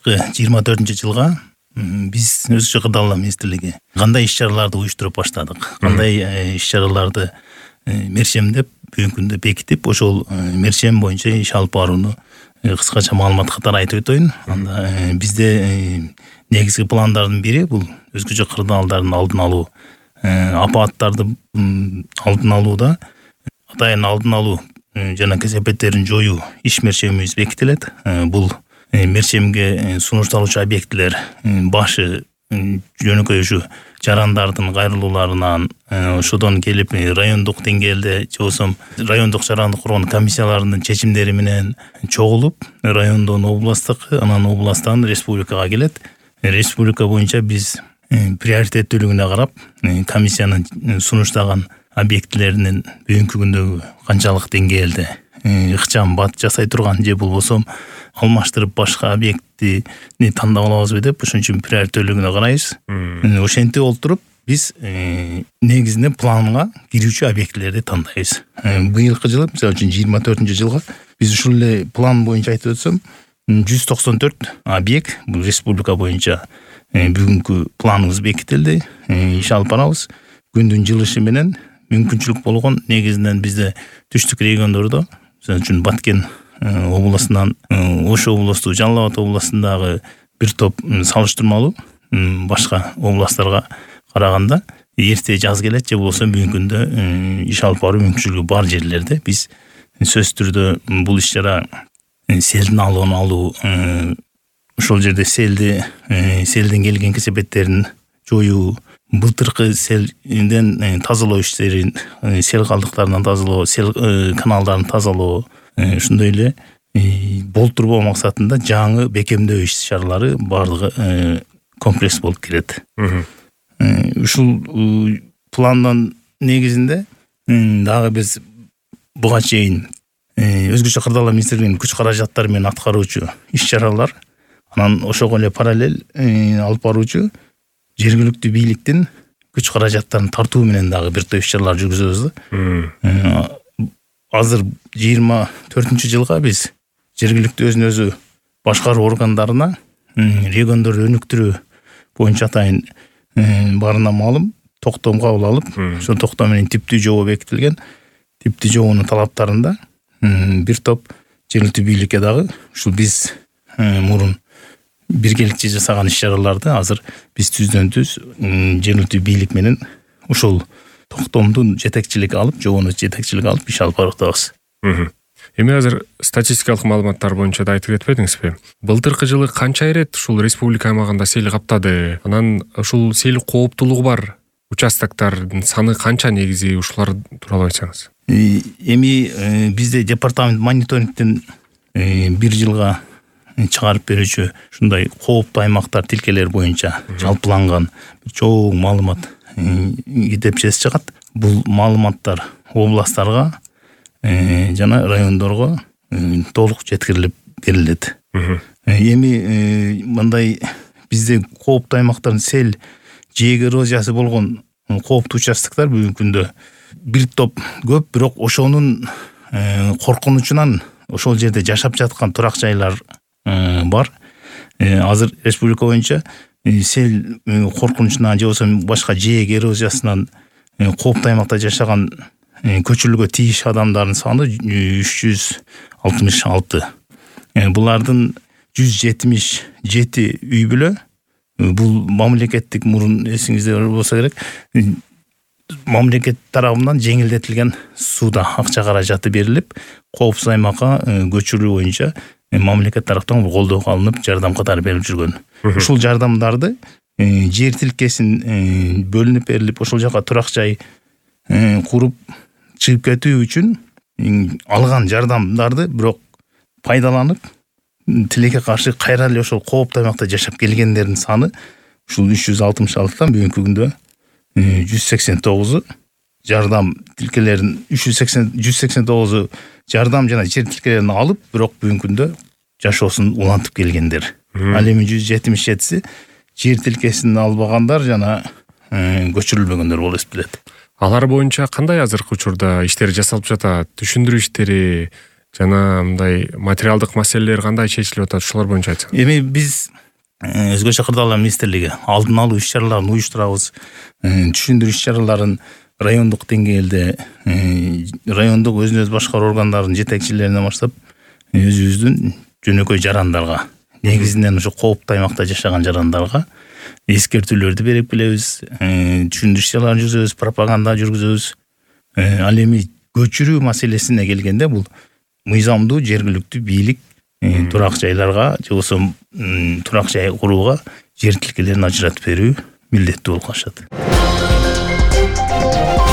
акыркы 24-жылга биз өзүчө кырдаалдар министрлиги кандай иш-чараларды уюштуруп баштадык, кандай иш-чараларды мерчемдеп бүгүнкү күндө бекитип, ошол мерчем боюнча иш алып барууну кыскача маалымат катары айтып өтөйүн. Анда бизде негизги пландардын бири бул өзгөчө кырдаалдардын алдын алуу, апаттарды алдын алууда атайын алдын алуу жана кесепеттерин жоюу иш мерчемибиз бекитилет. Бул мерчемге сунушталуучу объектилер башы жөнөкөй ушу жарандардын кайрылууларынан, ошодон келип райондук деңгээлде же болбосо райондук жарандык коргоонуу комиссияларынын чечимдери менен чогулуп, райондон областтык, анан областтан республикага келет. Республика боюнча биз приоритеттүүлүгүнө карап комиссиянын сунуштаган объектилеринин бүгүнкү күндөгү канчалык деңгээлде ыкчам бат жасай турган же болбосо алмаштырып башка объектини тандап алабызбы деп ошон үчүн приоритеттүүлүгүнө карайбыз. Ошентип олтуруп биз негизинде планга кирүүчү объектилерди тандайбыз. Быйылкы жылы, мисалы үчүн 24-жылга биз ушул эле план боюнча айтып өтсөм 194 объект бул республика боюнча бүгүнкү планыбыз бекитилди. Иш алып барабыз. Күндүн жылышы менен мүмкүнчүлүк болгон негизинен бизде түштүк региондордо, мисалы үчүн Баткен областынан Ош областу, Жалал Абад областындагы бир топ салыштырмалуу башка областтарга караганда эрте жаз келет же болбосо бүгүнкү күндө иш алып баруу мүмкүнчүлүгү бар жерлерде биз сөзсүз түрдө бул иш-чара селдин алдын алуу, ошол жерде селден келген кесепеттерин жоюу, былтыркы селден тазалоо иштерин, сел калдыктарынан тазалоо, сел каналдарын тазалоо, ушундай эле болтурбоо максатында жаңы бекемдөө иш-чаралары баардыгы комплекс болуп кирет. Ушул пландын негизинде дагы биз буга чейин өзгөчө кырдаалдар министрлигинин күч каражаттары менен аткаруучу иш-чаралар, анан ошого эле параллель алып баруучу жергиликтүү бийликтин күч каражаттарын тартуу менен дагы бир топ иш-чаралар жүргүзөбүз. Азыр 24-жылга биз жергиликтүү өзүн өзү башкаруу органдарына региондорду өнүктүрүү боюнча атайын барына маалым токтом кабыл алып, ошол токтом менен типтүү жобо бекитилген. Типтүү жобонун талаптарында бир топ жергиликтүү бийликке дагы ушул биз мурун биргеликче жасаган иш-чараларды азыр биз түздөн-түз жергиликтүү бийлик менен ушул токтомдун жетекчилиги алып, жобону жетекчилиги алып иш алып баратабыз. Эми азыр статистикалык маалыматтар боюнча да айтып кетпедиңизби? Былтыркы жылы канча ирет ушул республика аймагында сел каптады? Анан ушул сел кооптулугу бар участоктордун саны канча негизи, ушулар тууралуу айтсаңыз? Эми бизде департамент мониторингтен бир жылга чыгарып берүүчү ушундай кооптуу аймактар тилкелер боюнча жалпыланган чоң маалымат китепчеси чыгат. Бул маалыматтар областтарга жана райондорго толук жеткирилип берилет. Эми мындай бизде кооптуу аймактардын сел жээк эрозиясы болгон кооптуу участоктор бүгүнкү күндө бир топ көп, бирок ошонун коркунучунан ошол жерде жашап жаткан турак жайлар бар. Азыр республика боюнча сел коркунучунан же болбосо башка жээк эрозиясынан кооптуу аймакта жашаган көчүрүүгө тийиш адамдардын саны 366. Булардын 177 үй бүлө бул мамлекеттик, мурун эсиңизде болсо керек, мамлекет тарабынан жеңилдетилген сууда акча каражаты берилип, коопсуз аймакка көчүрүү боюнча мамлекет тараптан колдоо алынып, жардам катары берип жүргөн. Ушул жардамдарды жер тилкесин бөлүнүп берилип, ошол жака турак жай куруп чыгып кетүү үчүн алган жардамдарды бирок пайдаланып, тилекке каршы кайра эле ошол кооптуу аймакта жашап келгендердин саны ушул 366тан бүгүнкү күндө 189 жардам тилкелерин 189 жардам жана жер тилкелерин алып, бирок бүгүнкү күндө жашоосун улантып келгендер. Ал эми 177си жер тилкесин албагандар жана көчүрүлбөгөндөр болуп эсептелет. Алар боюнча кандай азыркы учурда иштер жасалып жатат? Түшүндүрүү иштери жана мындай материалдык маселелер кандай чечилип атат, ушулар боюнча айтсаңыз. Эми биз өзгөчө кырдаалар министрлиги алдын алуу иш чараларын уюштурабыз. Түшүндүрүү иш чараларын райондук деңгээлде райондук өзүн өзү башкаруу органдарынын жетекчилерине баштап өзүбүздүн жөнөкөй жарандарга, негизинен ушу кооптуу аймакта жашаган жарандарга эскертүүлөрдү берип келебиз. Түшүндүрүү иш чараларын жүргүзөбүз, пропаганда жүргүзөбүз. Ал эми көчүрүү маселесине келгенде бул мыйзамдуу жергиликтүү бийлик турак жайларга же болбосо турак жай курууга жер тилкелерин ажыратып берүү милдеттүү болуп калышат.